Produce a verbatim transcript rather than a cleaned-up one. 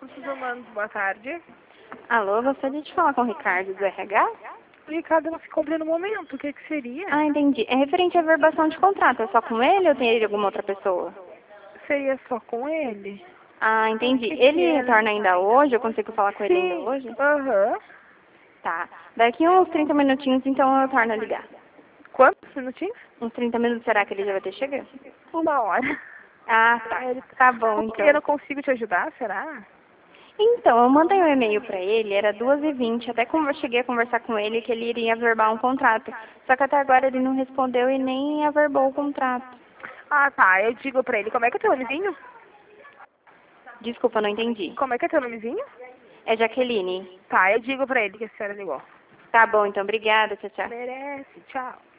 Recursos Humanos, boa tarde. Alô, gostaria de falar com o Ricardo do R H? O Ricardo não se encontra no momento, o que que seria? Ah, entendi. É referente à verbação de contrato. É só com ele ou tem alguma outra pessoa? Seria só com ele? Ah, entendi. Que que Ele era? retorna ainda hoje? Eu consigo falar com ele ainda Sim, hoje? aham. Tá. Daqui uns trinta minutinhos, então eu torno a ligar. Quantos minutinhos? Uns trinta minutos, será que ele já vai ter chegado? Uma hora. Ah, tá. Ele- Tá bom, Porque eu não então. consigo te ajudar, será? Então, eu mandei um e-mail pra ele, era duas e vinte, até como eu cheguei a conversar com ele que ele iria averbar um contrato. Só que até agora ele não respondeu e nem averbou o contrato. Ah, tá, eu digo pra ele, como é que é teu nomezinho? Desculpa, não entendi. Como é que é teu nomezinho? É Jaqueline. Tá, eu digo pra ele que a senhora ligou. Tá bom, então. Obrigada. Tchau, tchau. Merece, tchau.